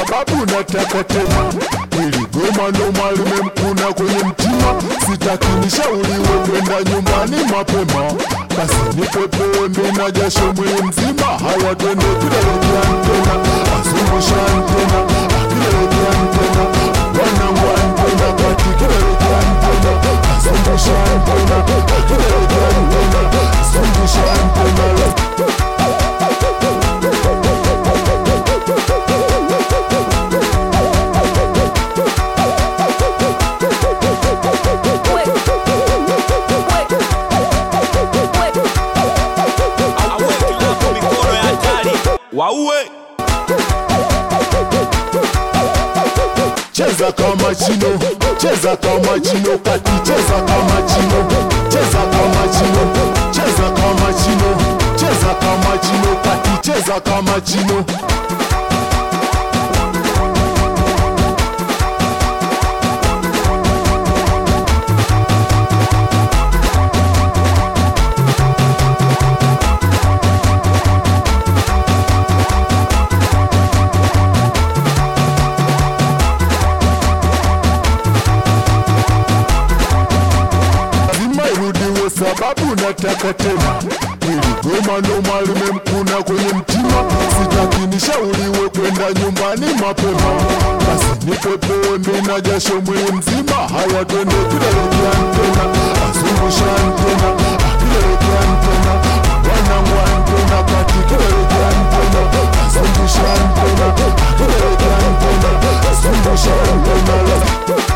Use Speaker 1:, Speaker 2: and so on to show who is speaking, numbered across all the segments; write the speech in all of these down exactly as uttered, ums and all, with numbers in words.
Speaker 1: sababu nataka tena. Hili goma ndo limemkuna kwenye mtima, sitaki nishauriwe kwenda nyumbani mapema. Basi nipepe mbina jasho mwili mzima, haya twende kidelekea tena, azungusha tena, kidelekea tena, wanangu tena, kati kidelekea tena, azungusha tena, kidelekea tena, azungusha tena.
Speaker 2: Wauwe
Speaker 1: cheza kama chino, cheza kama chino, kati cheza kama chino, cheza kama chino, cheza kama chino, cheza kama chino, kati cheza kama chino. Sababu nataka tena. Hili goma ndo limemkuna kwenye mtima, sitaki nishauriwe kwenda nyumbani mapema. Basi nipepe mbina jasho mwili mzima, haya twende kidelekea tena, azungusha tena, kidelekea tena, wanangu tena, kati kidelekea tena, azungusha tena, kidelekea tena, azungusha tena.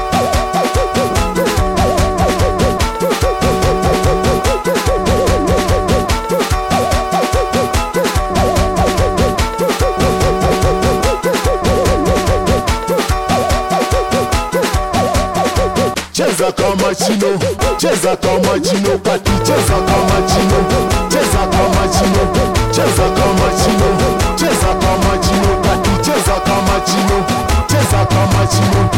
Speaker 1: Cheza kama chino, cheza kama chino, kati cheza kama chino, cheza kama chino, cheza kama chino, cheza kama chino, kati cheza kama chino, cheza kama chino.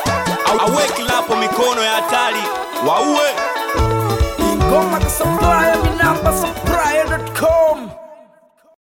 Speaker 2: Aweki lapo mikono ya hatari. Wauwe
Speaker 3: Ingoma the supplier.